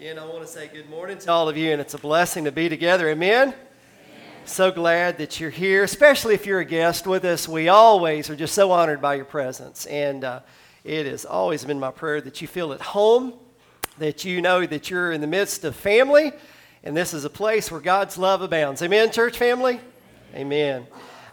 Again, I want to say good morning to all of you, and it's a blessing to be together. Amen? Amen. So glad that you're here, especially if you're a guest with us. We always are just so honored by your presence, and it has always been my prayer that you feel at home, that you know that you're in the midst of family, and this is a place where God's love abounds. Amen, church family? Amen.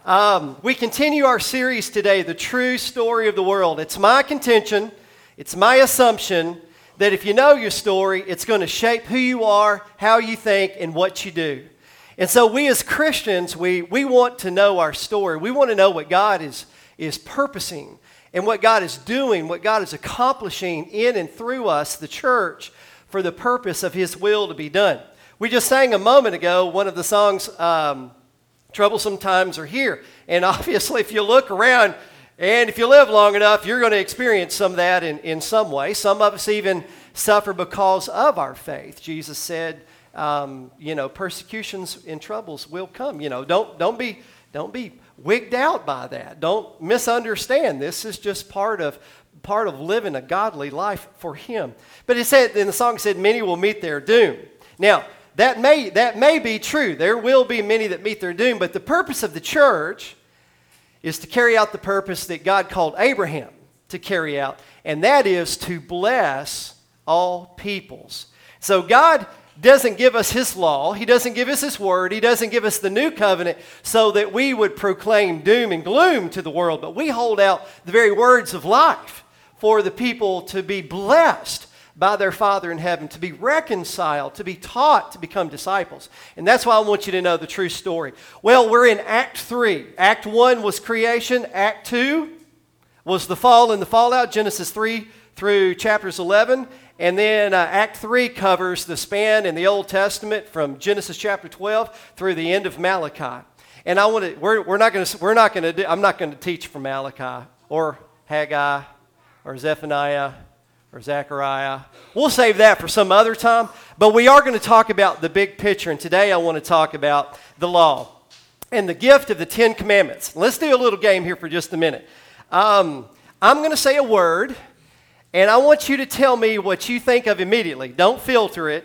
We continue our series today, The True Story of the World. It's my contention, it's my assumption that if you know your story, it's going to shape who you are, how you think, and what you do. And so we as Christians, we want to know our story. We want to know what God is purposing and what God is doing, what God is accomplishing in and through us, the church, for the purpose of His will to be done. We just sang a moment ago one of the songs, Troublesome Times Are Here. And obviously, if you look around, and if you live long enough, you're going to experience some of that in some way. Some of us even suffer because of our faith. Jesus said, persecutions and troubles will come. Don't be wigged out by that. Don't misunderstand. This is just part of living a godly life for Him. But it said in the song, it said, many will meet their doom. Now, that may be true. There will be many that meet their doom. But the purpose of the church is to carry out the purpose that God called Abraham to carry out, and that is to bless all peoples. So God doesn't give us His law, He doesn't give us His word, He doesn't give us the new covenant so that we would proclaim doom and gloom to the world, but we hold out the very words of life for the people to be blessed by their Father in heaven, to be reconciled, to be taught to become disciples. And that's why I want you to know the true story. Well, we're in Act 3. Act 1 was creation. Act 2 was the fall and the fallout, Genesis 3 through chapters 11. And then Act 3 covers the span in the Old Testament from Genesis chapter 12 through the end of Malachi. And I'm not going to teach from Malachi or Haggai or Zephaniah or Zechariah. We'll save that for some other time. But we are going to talk about the big picture. And today I want to talk about the law and the gift of the Ten Commandments. Let's do a little game here for just a minute. I'm going to say a word, and I want you to tell me what you think of immediately. Don't filter it.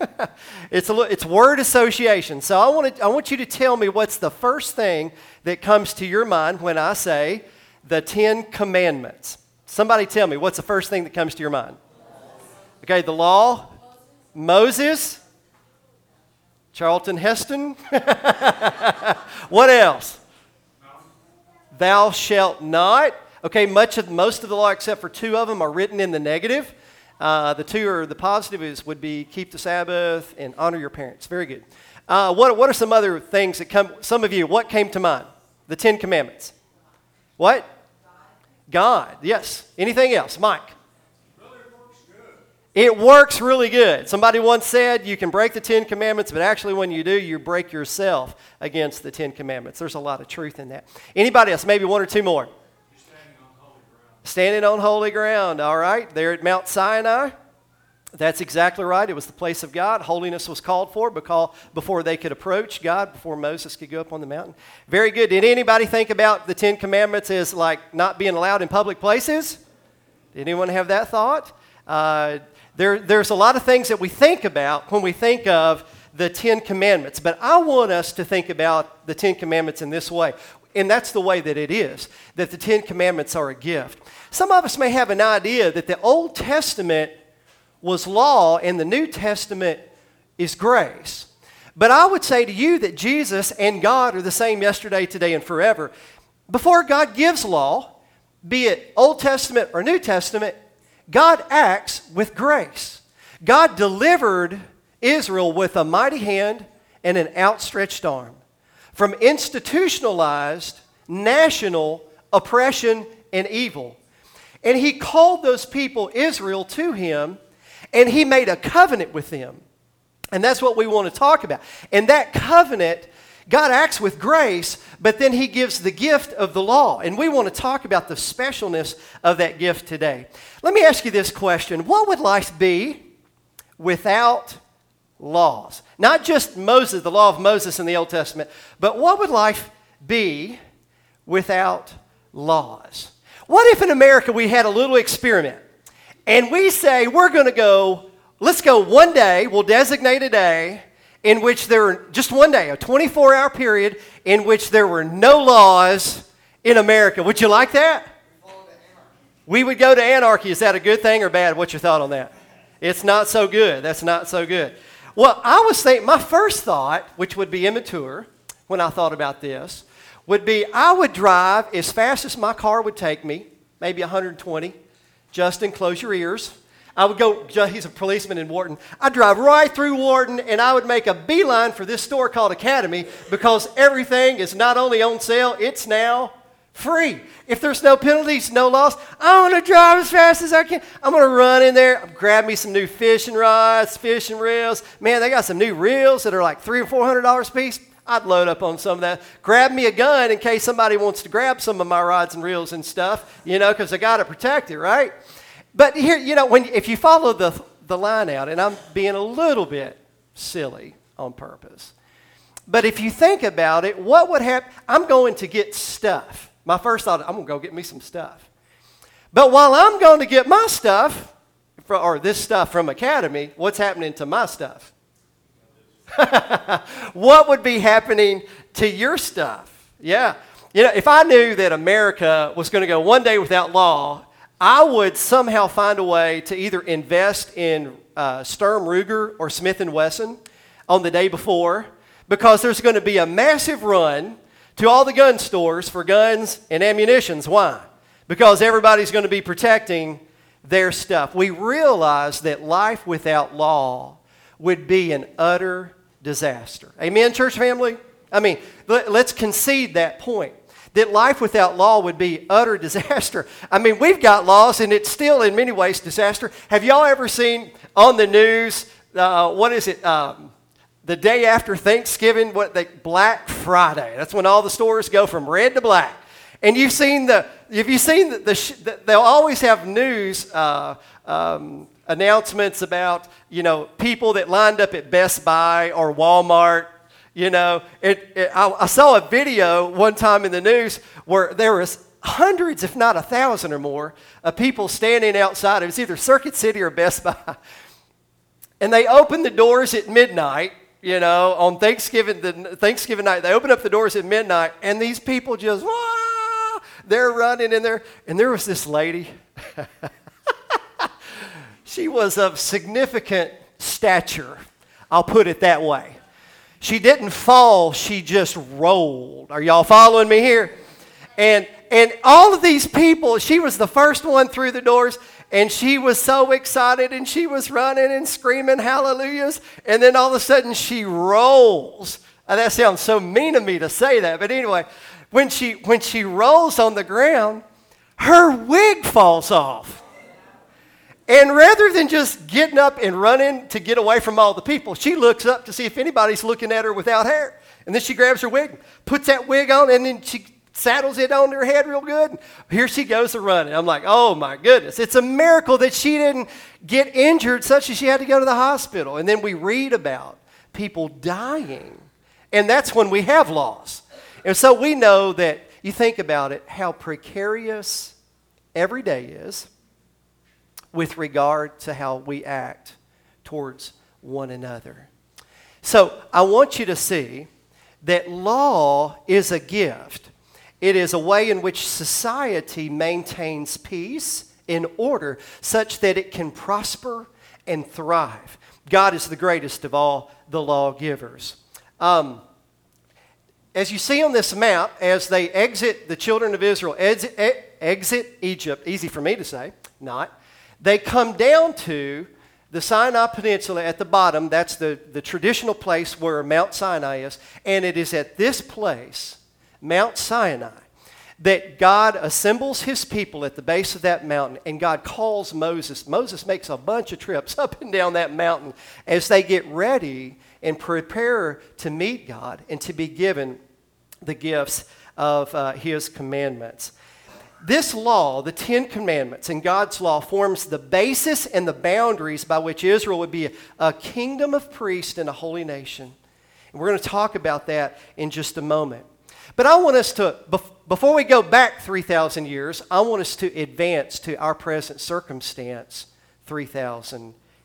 It's word association. So I want you to tell me what's the first thing that comes to your mind when I say the Ten Commandments. Somebody tell me, what's the first thing that comes to your mind? Okay, the law, Moses, Charlton Heston. What else? Thou shalt not. Okay, most of the law except for two of them are written in the negative. The two are the positive would be keep the Sabbath and honor your parents. Very good. What are some other things that come? Some of you, what came to mind? The Ten Commandments. What? God, yes. Anything else? Mike? It works good. It works really good. Somebody once said you can break the Ten Commandments, but actually when you do, you break yourself against the Ten Commandments. There's a lot of truth in that. Anybody else? Maybe one or two more. Standing on holy ground. Standing on holy ground, all right. There at Mount Sinai. That's exactly right. It was the place of God. Holiness was called for before they could approach God, before Moses could go up on the mountain. Very good. Did anybody think about the Ten Commandments as like not being allowed in public places? Did anyone have that thought? There's a lot of things that we think about when we think of the Ten Commandments, but I want us to think about the Ten Commandments in this way. And that's the way that it is, that the Ten Commandments are a gift. Some of us may have an idea that the Old Testament was law and the New Testament is grace. But I would say to you that Jesus and God are the same yesterday, today, and forever. Before God gives law, be it Old Testament or New Testament, God acts with grace. God delivered Israel with a mighty hand and an outstretched arm from institutionalized national oppression and evil. And He called those people, Israel, to Him, and He made a covenant with them. And that's what we want to talk about. And that covenant, God acts with grace, but then He gives the gift of the law. And we want to talk about the specialness of that gift today. Let me ask you this question. What would life be without laws? Not just Moses, the law of Moses in the Old Testament, but what would life be without laws? What if in America we had a little experiment and we say we're going to go let's go one day, we'll designate a day in which there were, just one day, a 24-hour period in which there were no laws in America. Would you like that? We would go to anarchy. Is that a good thing or bad? What's your thought on that? It's not so good. That's not so good. Well, I was thinking, my first thought, which would be immature when I thought about this, would be I would drive as fast as my car would take me, maybe 120. Justin, close your ears. I would go, he's a policeman in Wharton. I'd drive right through Wharton, and I would make a beeline for this store called Academy because everything is not only on sale, it's now free. If there's no penalties, no loss, I want to drive as fast as I can. I'm going to run in there, grab me some new fishing rods, fishing reels. Man, they got some new reels that are like $300 or $400 a piece. I'd load up on some of that. Grab me a gun in case somebody wants to grab some of my rods and reels and stuff, because I got to protect it, right? But here, if you follow the line out, and I'm being a little bit silly on purpose, but if you think about it, what would happen? I'm going to get stuff. My first thought, I'm going to go get me some stuff. But while I'm going to get my stuff, or this stuff from Academy, what's happening to my stuff? What would be happening to your stuff? Yeah. If I knew that America was going to go one day without law, I would somehow find a way to either invest in Sturm Ruger or Smith & Wesson on the day before, because there's going to be a massive run to all the gun stores for guns and ammunitions. Why? Because everybody's going to be protecting their stuff. We realize that life without law would be an utter disaster. Amen, church family? I mean, let's concede that point, that life without law would be utter disaster. I mean, we've got laws, and it's still in many ways disaster. Have y'all ever seen on the news, the day after Thanksgiving, Black Friday? That's when all the stores go from red to black. And they'll always have news announcements about, people that lined up at Best Buy or Walmart. I saw a video one time in the news where there was hundreds, if not 1,000 or more, of people standing outside. It was either Circuit City or Best Buy. And they opened the doors at midnight, on Thanksgiving night. They opened up the doors at midnight, and these people just, they're running in there. And there was this lady. She was of significant stature. I'll put it that way. She didn't fall, she just rolled. Are y'all following me here? And all of these people, she was the first one through the doors, and she was so excited, and she was running and screaming hallelujahs, and then all of a sudden she rolls. Now, that sounds so mean of me to say that, but anyway, when she rolls on the ground, her wig falls off. And rather than just getting up and running to get away from all the people, she looks up to see if anybody's looking at her without hair. And then she grabs her wig, puts that wig on, and then she saddles it on her head real good. Here she goes to running. I'm like, oh my goodness. It's a miracle that she didn't get injured such that she had to go to the hospital. And then we read about people dying. And that's when we have laws. And so we know that, you think about it, how precarious every day is with regard to how we act towards one another. So I want you to see that law is a gift. It is a way in which society maintains peace and order such that it can prosper and thrive. God is the greatest of all the lawgivers. As you see on this map, as they exit, the children of Israel exit Egypt, easy for me to say, not, they come down to the Sinai Peninsula at the bottom. That's the traditional place where Mount Sinai is. And it is at this place, Mount Sinai, that God assembles his people at the base of that mountain, and God calls Moses. Moses makes a bunch of trips up and down that mountain as they get ready and prepare to meet God and to be given the gifts of his commandments. This law, the Ten Commandments, and God's law forms the basis and the boundaries by which Israel would be a kingdom of priests and a holy nation. And we're going to talk about that in just a moment. But I want us to, before we go back 3,000 years, I want us to advance to our present circumstance 3,000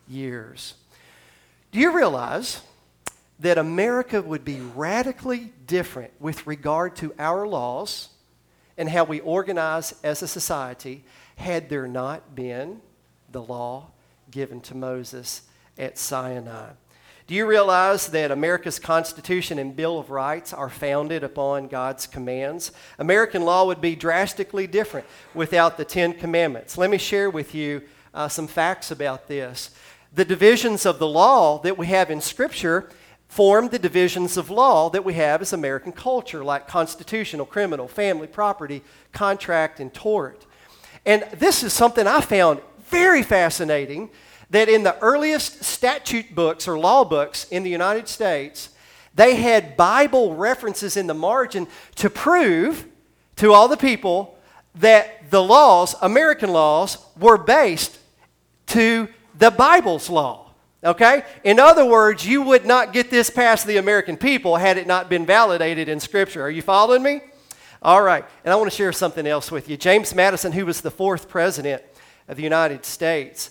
years. Do you realize that America would be radically different with regard to our laws and how we organize as a society had there not been the law given to Moses at Sinai? Do you realize that America's Constitution and Bill of Rights are founded upon God's commands? American law would be drastically different without the Ten Commandments. Let me share with you some facts about this. The divisions of the law that we have in Scripture form the divisions of law that we have as American culture, like constitutional, criminal, family, property, contract, and tort. And this is something I found very fascinating, that in the earliest statute books or law books in the United States, they had Bible references in the margin to prove to all the people that the laws, American laws, were based to the Bible's law. Okay? In other words, you would not get this past the American people had it not been validated in Scripture. Are you following me? All right. And I want to share something else with you. James Madison, who was the 4th president of the United States,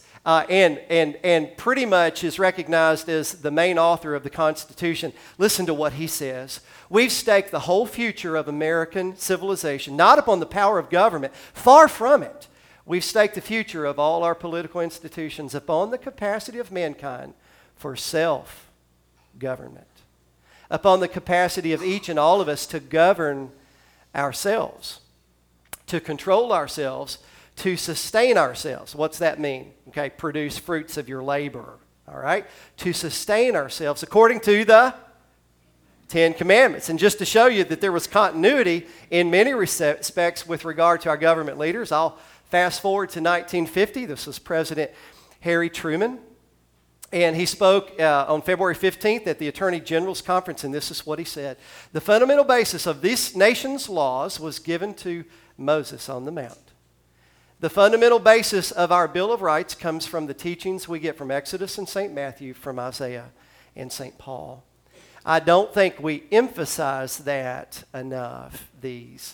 and pretty much is recognized as the main author of the Constitution. Listen to what he says. We've staked the whole future of American civilization, not upon the power of government, far from it. We've staked the future of all our political institutions upon the capacity of mankind for self-government, upon the capacity of each and all of us to govern ourselves, to control ourselves, to sustain ourselves. What's that mean? Okay, produce fruits of your labor, all right? To sustain ourselves according to the Ten Commandments. And just to show you that there was continuity in many respects with regard to our government leaders, I'll fast forward to 1950. This was President Harry Truman. And he spoke on February 15th at the Attorney General's Conference, and this is what he said. The fundamental basis of this nation's laws was given to Moses on the Mount. The fundamental basis of our Bill of Rights comes from the teachings we get from Exodus and St. Matthew, from Isaiah and St. Paul. I don't think we emphasize that enough these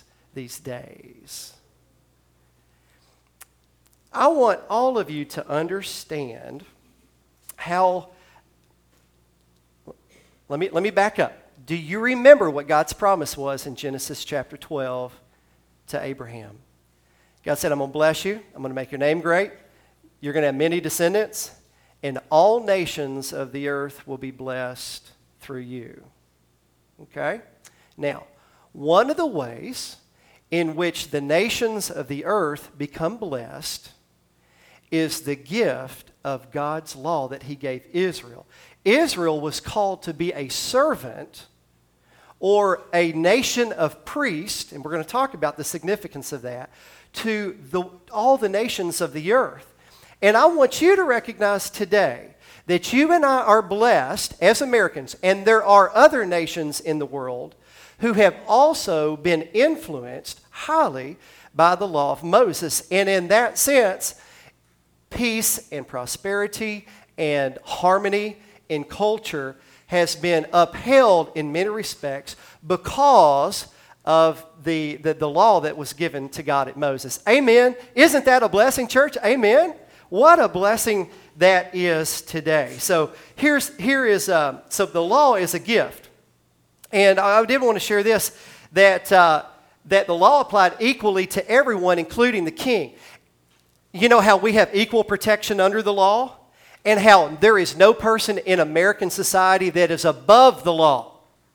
days. I want all of you to understand how, let me back up. Do you remember what God's promise was in Genesis chapter 12 to Abraham? God said, I'm going to bless you. I'm going to make your name great. You're going to have many descendants, and all nations of the earth will be blessed through you. Okay? Now, one of the ways in which the nations of the earth become blessed is the gift of God's law that he gave Israel. Israel was called to be a servant or a nation of priests, and we're going to talk about the significance of that, to all the nations of the earth. And I want you to recognize today that you and I are blessed as Americans, and there are other nations in the world who have also been influenced highly by the law of Moses. And in that sense, peace and prosperity and harmony in culture has been upheld in many respects because of the law that was given to God at Moses. Amen. Isn't that a blessing, church? Amen. What a blessing that is today. So so the law is a gift. And I did want to share this, that the law applied equally to everyone, including the king. You know how we have equal protection under the law? And how there is no person in American society that is above the law.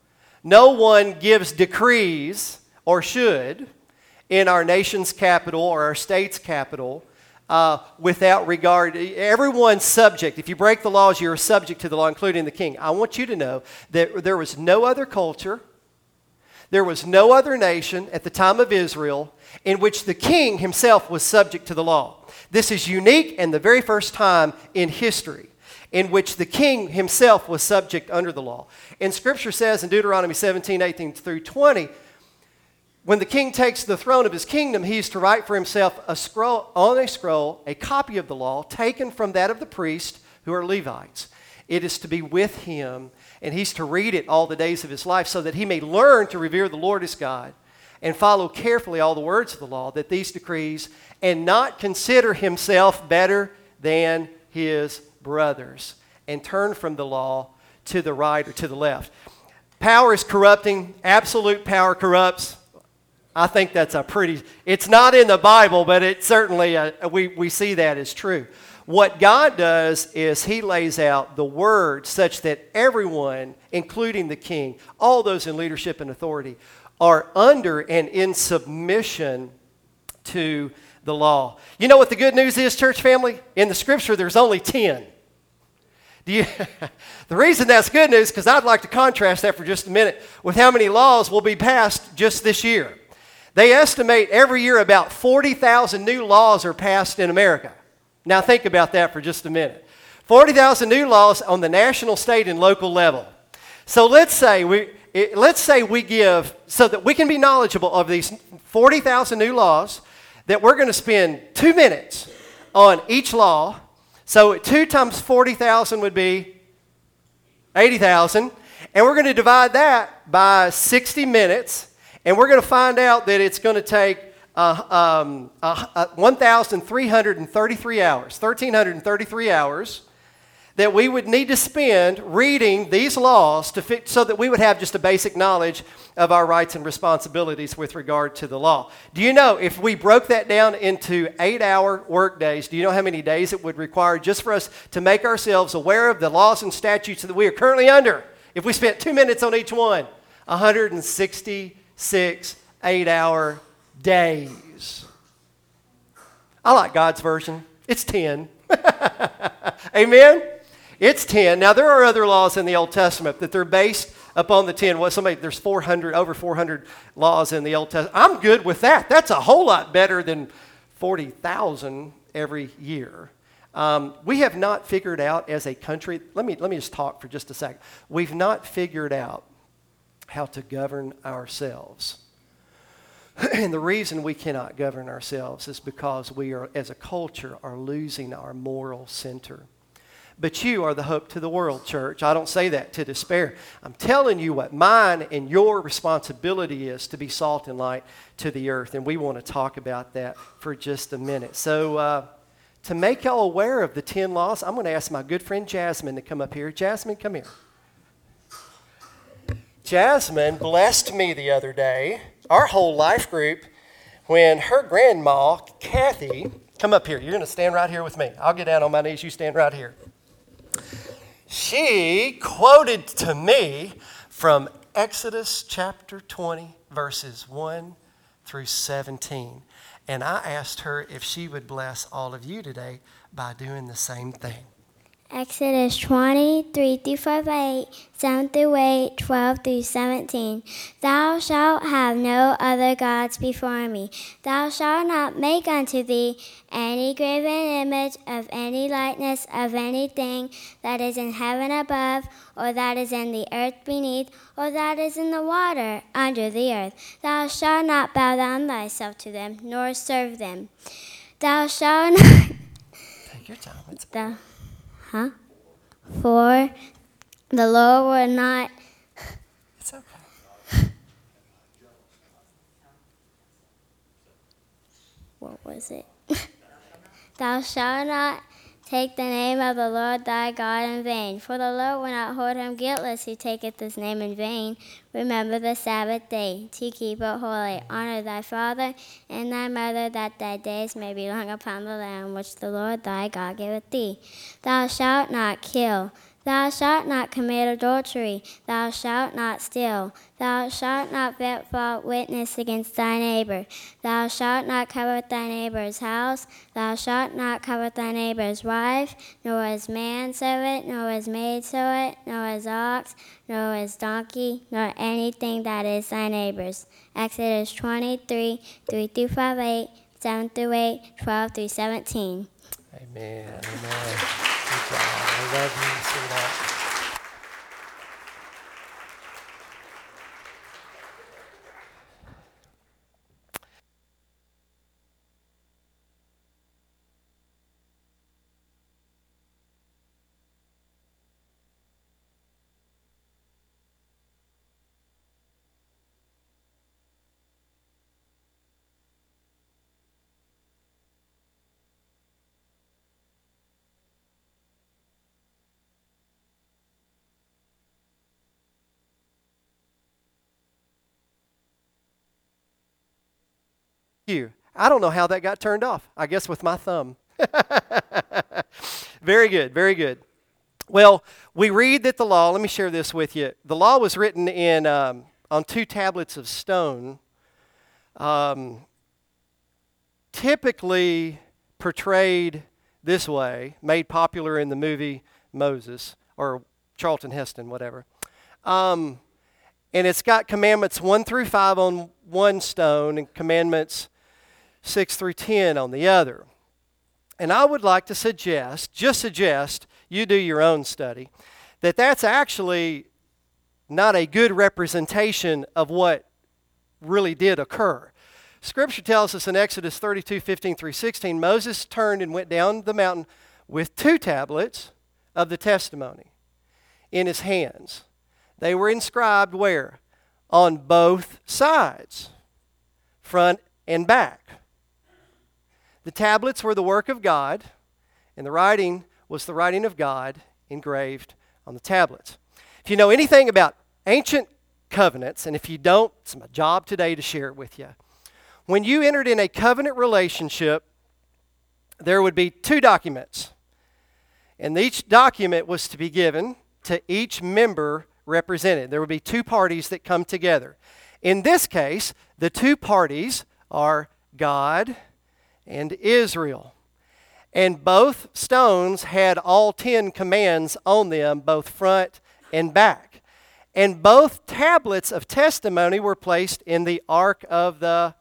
No one gives decrees, or should, in our nation's capital or our state's capital without regard. Everyone's subject. If you break the laws, you're subject to the law, including the king. I want you to know that there was no other culture, there was no other nation at the time of Israel in which the king himself was subject to the law. This is unique and the very first time in history in which the king himself was subject under the law. And Scripture says in Deuteronomy 17, 18 through 20, when the king takes the throne of his kingdom, he is to write for himself on a scroll, a copy of the law taken from that of the priests who are Levites. It is to be with him, and he's to read it all the days of his life so that he may learn to revere the Lord his God and follow carefully all the words of the law, that these decrees, and not consider himself better than his brothers and turn from the law to the right or to the left. Power is corrupting. Absolute power corrupts. I think that's it's not in the Bible, but it certainly, we see that as true. What God does is he lays out the word such that everyone, including the king, all those in leadership and authority, are under and in submission to the law. You know what the good news is, church family? In the scripture, there's only 10. The reason that's good news, because I'd like to contrast that for just a minute with how many laws will be passed just this year. They estimate every year about 40,000 new laws are passed in America. Now think about that for just a minute. 40,000 new laws on the national, state, and local level. So let's say we give, so that we can be knowledgeable of these 40,000 new laws, that we're going to spend 2 minutes on each law. So 2 times 40,000 would be 80,000. And we're going to divide that by 60 minutes. And we're going to find out that it's going to take 1,333 hours, 1,333 hours, that we would need to spend reading these laws so that we would have just a basic knowledge of our rights and responsibilities with regard to the law. Do you know, if we broke that down into 8-hour work days, do you know how many days it would require just for us to make ourselves aware of the laws and statutes that we are currently under? If we spent 2 minutes on each one, 166 8-hour days. I like God's version. It's 10. Amen? It's 10. Now, there are other laws in the Old Testament that they're based upon the 10. There's over 400 laws in the Old Testament. I'm good with that. That's a whole lot better than 40,000 every year. We have not figured out as a country, let me just talk for just a second. We've not figured out how to govern ourselves. And the reason we cannot govern ourselves is because we are, as a culture, are losing our moral center. But you are the hope to the world, church. I don't say that to despair. I'm telling you what mine and your responsibility is to be salt and light to the earth. And we want to talk about that for just a minute. So to make y'all aware of the 10 laws, I'm going to ask my good friend Jasmine to come up here. Jasmine, come here. Jasmine blessed me the other day, our whole life group, when her grandma, Kathy, come up here. You're going to stand right here with me. I'll get down on my knees. You stand right here. She quoted to me from Exodus chapter 20, verses 1 through 17. And I asked her if she would bless all of you today by doing the same thing. Exodus 20, 3 through 5, 8, 7 through 8, 12 through 17. Thou shalt have no other gods before me. Thou shalt not make unto thee any graven image of any likeness of anything that is in heaven above, or that is in the earth beneath, or that is in the water under the earth. Thou shalt not bow down thyself to them, nor serve them. Thou shalt not... Take your time. For the Lord will not... It's okay. What was it? Thou shalt not take the name of the Lord thy God in vain, for the Lord will not hold him guiltless who taketh his name in vain. Remember the Sabbath day, to keep it holy. Honor thy father and thy mother, that thy days may be long upon the land which the Lord thy God giveth thee. Thou shalt not kill. Thou shalt not commit adultery. Thou shalt not steal. Thou shalt not bear false witness against thy neighbor. Thou shalt not covet thy neighbor's house. Thou shalt not covet thy neighbor's wife, nor his manservant, nor his maidservant, nor his ox, nor his donkey, nor anything that is thy neighbor's. Exodus 23, 3 through 5, 8, 7 through 8, 12 through 17. Amen. Amen. Good job. I love you, sweetheart. you. I don't know how that got turned off. I guess with my thumb. Very good, very good. Well, we read that the law, let me share this with you. The law was written in on 2 tablets of stone, typically portrayed this way, made popular in the movie Moses, or Charlton Heston, whatever. And it's got commandments 1 through 5 on one stone and commandments 6 through 10 on the other. And I would like to suggest, you do your own study, that that's actually not a good representation of what really did occur. Scripture tells us in Exodus 32:15 through 16, Moses turned and went down the mountain with 2 tablets of the testimony in his hands. They were inscribed where? On both sides, front and back. The tablets were the work of God, and the writing was the writing of God engraved on the tablets. If you know anything about ancient covenants, and if you don't, it's my job today to share it with you. When you entered in a covenant relationship, there would be 2 documents, and each document was to be given to each member represented. There would be 2 parties that come together. In this case, the 2 parties are God and Israel. And both stones had all 10 commands on them, both front and back. And both tablets of testimony were placed in the Ark of the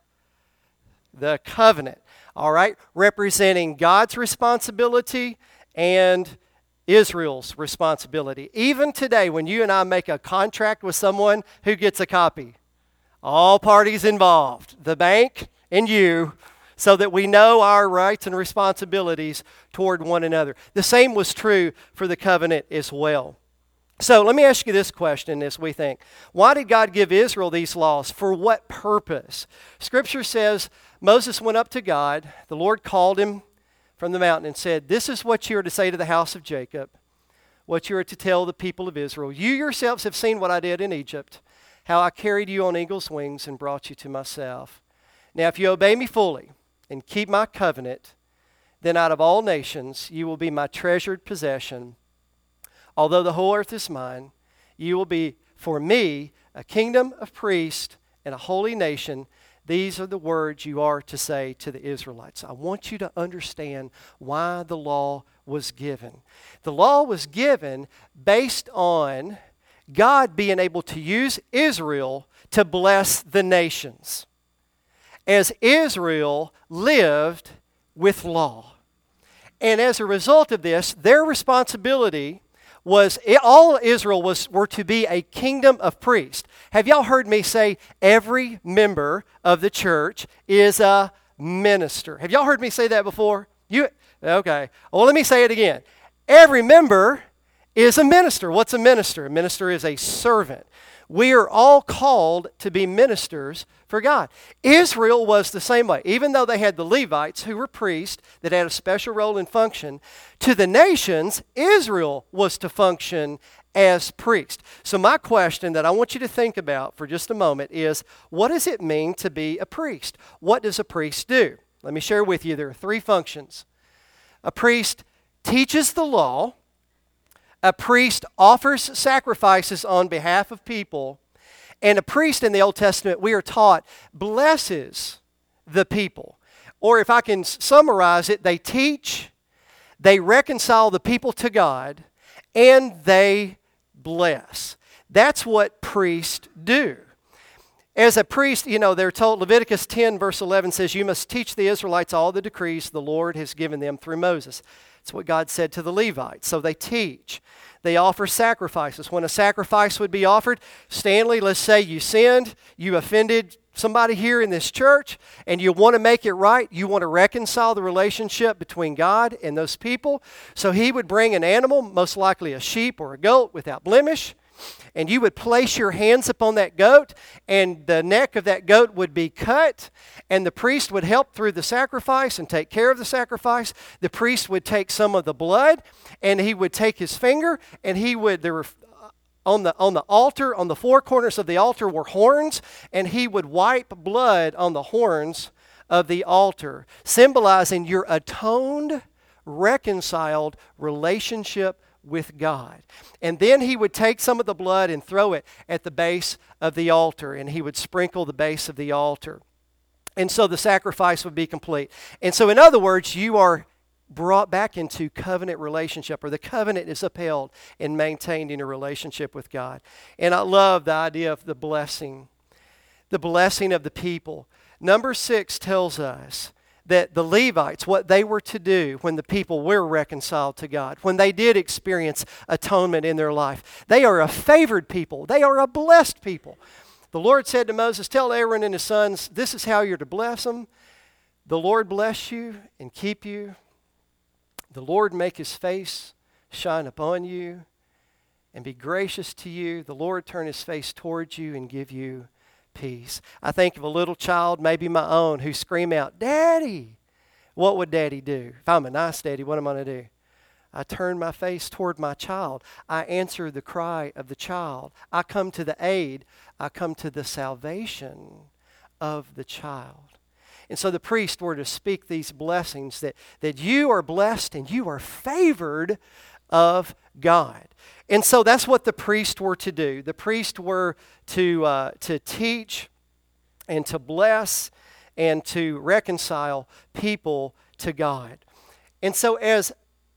covenant, all right, representing God's responsibility and Israel's responsibility. Even today, when you and I make a contract with someone, who gets a copy? All parties involved, the bank and you, so that we know our rights and responsibilities toward one another. The same was true for the covenant as well. So let me ask you this question as we think. Why did God give Israel these laws? For what purpose? Scripture says Moses went up to God. The Lord called him from the mountain and said, "This is what you are to say to the house of Jacob, what you are to tell the people of Israel. You yourselves have seen what I did in Egypt, how I carried you on eagle's wings and brought you to myself. Now if you obey me fully and keep my covenant, then out of all nations you will be my treasured possession. Although the whole earth is mine, you will be for me a kingdom of priests and a holy nation. These are the words you are to say to the Israelites." I want you to understand why the law was given. The law was given based on God being able to use Israel to bless the nations, as Israel lived with law. And as a result of this, their responsibility was, all Israel were to be a kingdom of priests. Have y'all heard me say every member of the church is a minister? Have y'all heard me say that before? Okay. Well, let me say it again. Every member is a minister. What's a minister? A minister is a servant. We are all called to be ministers for God. Israel was the same way. Even though they had the Levites, who were priests, that had a special role and function, to the nations, Israel was to function as priest. So my question that I want you to think about for just a moment is, what does it mean to be a priest? What does a priest do? Let me share with you, there are 3 functions. A priest teaches the law. A priest offers sacrifices on behalf of people. And a priest in the Old Testament, we are taught, blesses the people. Or if I can summarize it, they teach, they reconcile the people to God, and they bless. That's what priests do. As a priest, they're told, Leviticus 10 verse 11 says, "You must teach the Israelites all the decrees the Lord has given them through Moses." That's what God said to the Levites. So they teach. They offer sacrifices. When a sacrifice would be offered, Stanley, let's say you sinned, you offended somebody here in this church, and you want to make it right, you want to reconcile the relationship between God and those people. So he would bring an animal, most likely a sheep or a goat without blemish, and you would place your hands upon that goat, and the neck of that goat would be cut, and the priest would help through the sacrifice and take care of the sacrifice. The priest would take some of the blood, and he would take his finger, and there were on the altar, on the 4 corners of the altar were horns, and he would wipe blood on the horns of the altar, symbolizing your atoned, reconciled relationship with God. And then he would take some of the blood and throw it at the base of the altar, and he would sprinkle the base of the altar. And so the sacrifice would be complete. And so, in other words, you are brought back into covenant relationship, or the covenant is upheld and maintained in a relationship with God. And I love the idea of the blessing of the people. Number 6 tells us that the Levites, what they were to do when the people were reconciled to God, when they did experience atonement in their life, they are a favored people. They are a blessed people. The Lord said to Moses, tell Aaron and his sons, this is how you're to bless them. The Lord bless you and keep you. The Lord make his face shine upon you and be gracious to you. The Lord turn his face towards you and give you peace. I think of a little child, maybe my own, who scream out, Daddy. What would Daddy do? If I'm a nice daddy, what am I going to do? I turn my face toward my child. I answer the cry of the child. I come to the aid. I come to the salvation of the child. And so the priests were to speak these blessings that you are blessed and you are favored of God. And so that's what the priests were to do. The priests were to teach and to bless and to reconcile people to God. And so as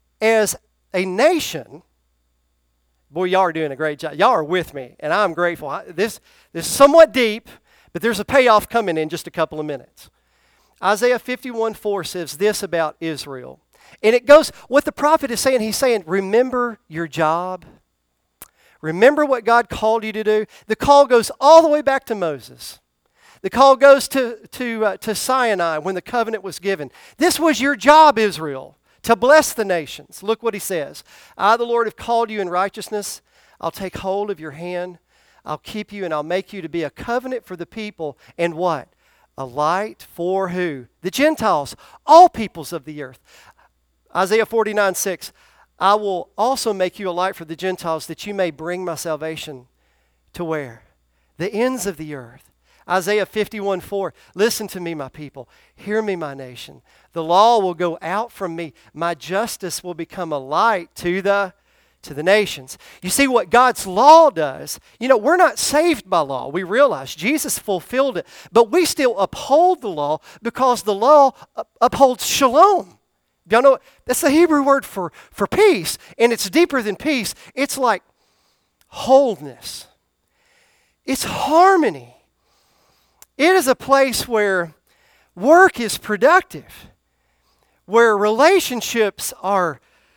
a nation, boy, y'all are doing a great job. Y'all are with me, and I'm grateful. This is somewhat deep, but there's a payoff coming in just a couple of minutes. Isaiah 51:4 says this about Israel. And it goes, what the prophet is saying, he's saying, remember your job. Remember what God called you to do. The call goes all the way back to Moses. The call goes to Sinai when the covenant was given. This was your job, Israel, to bless the nations. Look what he says. I, the Lord, have called you in righteousness. I'll take hold of your hand. I'll keep you and I'll make you to be a covenant for the people. And what? A light for who? The Gentiles, all peoples of the earth. Isaiah 49:6, I will also make you a light for the Gentiles that you may bring my salvation to where? The ends of the earth. Isaiah 51:4, listen to me, my people. Hear me, my nation. The law will go out from me. My justice will become a light to the nations. You see what God's law does? You know, we're not saved by law. We realize Jesus fulfilled it. But we still uphold the law because the law upholds shalom. Y'all know, that's the Hebrew word for peace. And it's deeper than peace. It's like wholeness. It's harmony. It is a place where work is productive. Where relationships are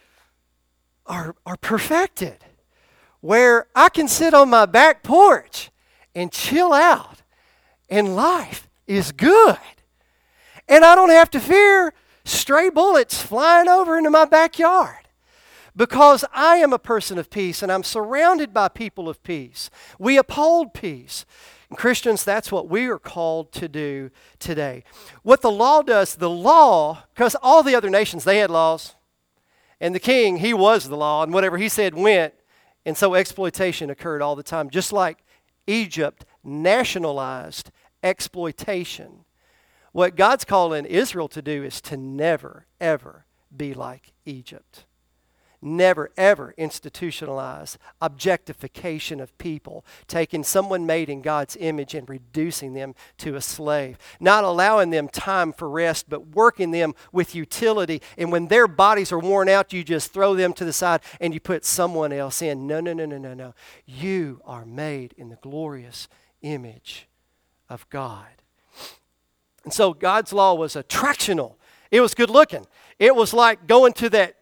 perfected, where I can sit on my back porch and chill out, and life is good. And I don't have to fear stray bullets flying over into my backyard because I am a person of peace and I'm surrounded by people of peace. We uphold peace. And Christians, that's what we are called to do today. What the law does, because all the other nations, they had laws. And the king, he was the law, and whatever he said went. And so exploitation occurred all the time. Just like Egypt nationalized exploitation. What God's calling Israel to do is to never, ever be like Egypt. Never, ever institutionalize objectification of people, taking someone made in God's image and reducing them to a slave. Not allowing them time for rest, but working them with utility. And when their bodies are worn out, you just throw them to the side and you put someone else in. No. You are made in the glorious image of God. And so God's law was attractional. It was good looking. It was like going to that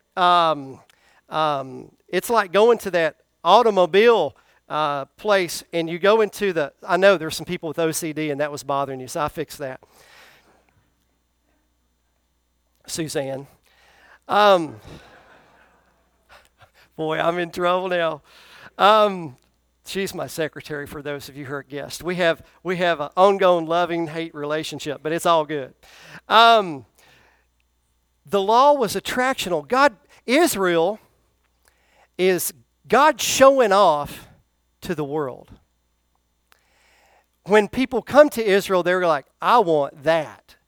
it's like going to that automobile place and you go into I know there's some people with OCD and that was bothering you, so I fixed that. Suzanne. Boy, I'm in trouble now. She's my secretary for those of you who are guests. We have an ongoing loving-hate relationship, but it's all good. The law was attractional. Israel is God showing off to the world. When people come to Israel, they're like, I want that.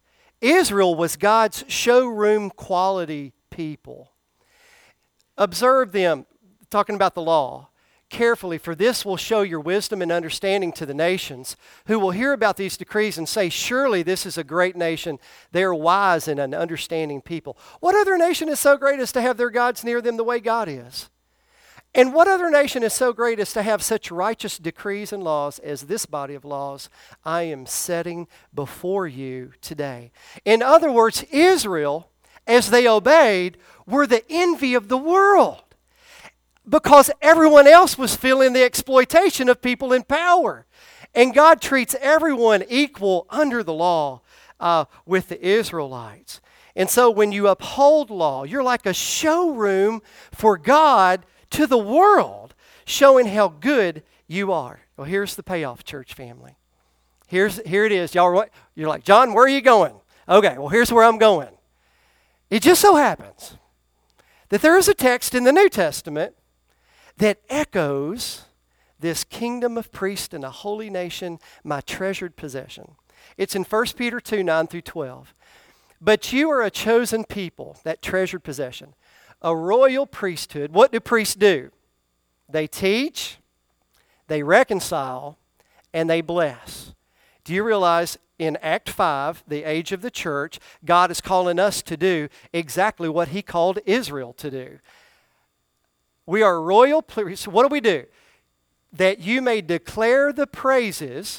Israel was God's showroom quality people. Observe them, talking about the law, carefully, for this will show your wisdom and understanding to the nations, who will hear about these decrees and say, surely this is a great nation. They are wise and an understanding people. What other nation is so great as to have their gods near them the way God is? And what other nation is so great as to have such righteous decrees and laws as this body of laws I am setting before you today? In other words, Israel, as they obeyed, were the envy of the world, because everyone else was feeling the exploitation of people in power. And God treats everyone equal under the law with the Israelites. And so when you uphold law, you're like a showroom for God to the world, showing how good you are. Well, here's the payoff, church family. Here it is. You're like, John, where are you going? Okay, well, here's where I'm going. It just so happens that there is a text in the New Testament that echoes this kingdom of priests and a holy nation, my treasured possession. It's in 1 Peter 2, 9 through 12. But you are a chosen people, that treasured possession, a royal priesthood. What do priests do? They teach, they reconcile, and they bless. Do you realize in Act 5, the age of the church, God is calling us to do exactly what He called Israel to do? We are royal priests. What do we do? That you may declare the praises,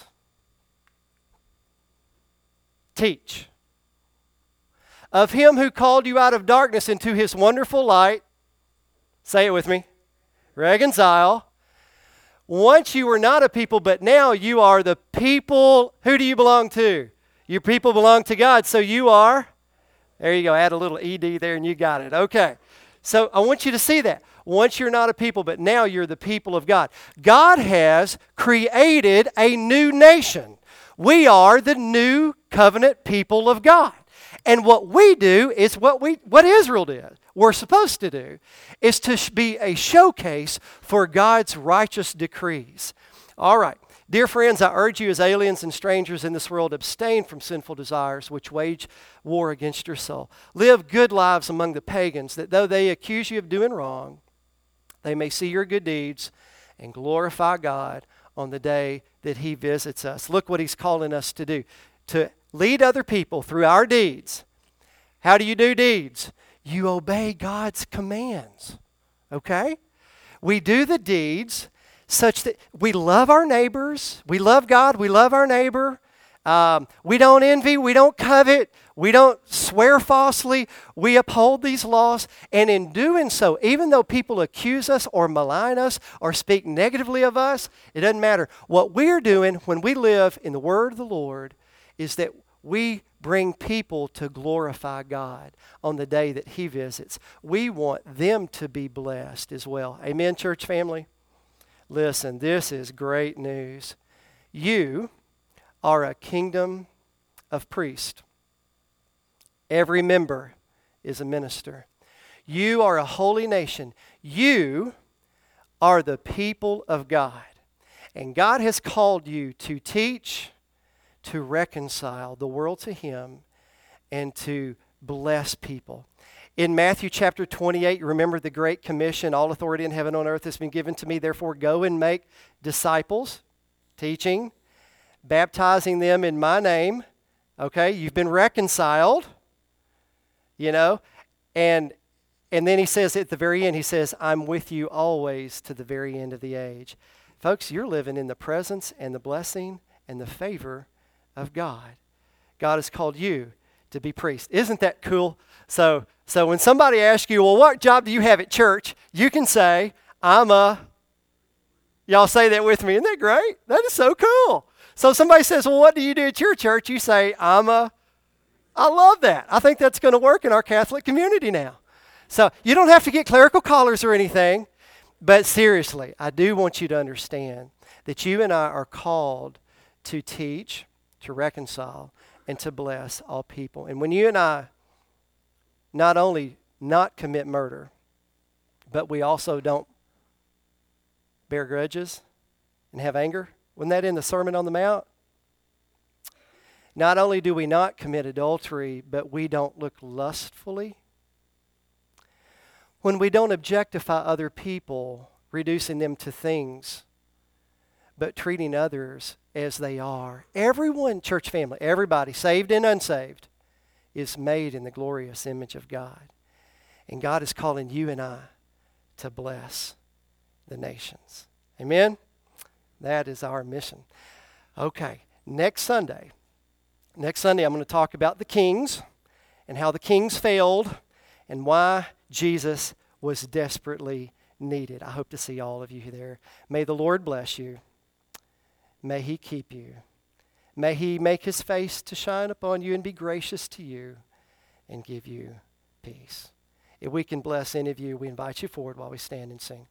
teach, of Him who called you out of darkness into His wonderful light. Say it with me. Reconcile. Once you were not a people, but now you are the people. Who do you belong to? Your people belong to God, so you are. There you go. Add a little ED there and you got it. Okay. So I want you to see that. Once you're not a people, but now you're the people of God. God has created a new nation. We are the new covenant people of God. And what we do is what Israel did, we're supposed to do, is to be a showcase for God's righteous decrees. All right. Dear friends, I urge you as aliens and strangers in this world, abstain from sinful desires which wage war against your soul. Live good lives among the pagans, that though they accuse you of doing wrong, they may see your good deeds and glorify God on the day that He visits us. Look what He's calling us to do, to lead other people through our deeds. How do you do deeds? You obey God's commands, okay? We do the deeds such that we love our neighbors, we love God, we love our neighbor. We don't envy, we don't covet, we don't swear falsely. We uphold these laws. And in doing so, even though people accuse us or malign us or speak negatively of us, it doesn't matter. What we're doing when we live in the word of the Lord is that we bring people to glorify God on the day that He visits. We want them to be blessed as well. Amen, church family? Listen, this is great news. You are a kingdom of priests. Every member is a minister. You are a holy nation. You are the people of God. And God has called you to teach, to reconcile the world to Him, and to bless people. In Matthew chapter 28, you remember the Great Commission, all authority in heaven and on earth has been given to me, therefore go and make disciples, teaching, baptizing them in my name. Okay, you've been reconciled, and then He says at the very end, He says, I'm with you always to the very end of the age. Folks, you're living in the presence and the blessing and the favor of God. God has called you to be priests. Isn't that cool? So when somebody asks you, well, what job do you have at church? You can say, y'all say that with me. Isn't that great? That is so cool. So somebody says, well, what do you do at your church? You say, I love that. I think that's going to work in our Catholic community now. So you don't have to get clerical collars or anything, but seriously, I do want you to understand that you and I are called to teach, to reconcile, and to bless all people. And when you and I not only not commit murder, but we also don't bear grudges and have anger. Wasn't that in the Sermon on the Mount? Not only do we not commit adultery, but we don't look lustfully. When we don't objectify other people, reducing them to things, but treating others as they are. Everyone, church family, everybody, saved and unsaved, is made in the glorious image of God. And God is calling you and I to bless the nations. Amen? That is our mission. Okay, next Sunday, I'm going to talk about the kings and how the kings failed and why Jesus was desperately needed. I hope to see all of you there. May the Lord bless you. May He keep you. May He make His face to shine upon you and be gracious to you and give you peace. If we can bless any of you, we invite you forward while we stand and sing.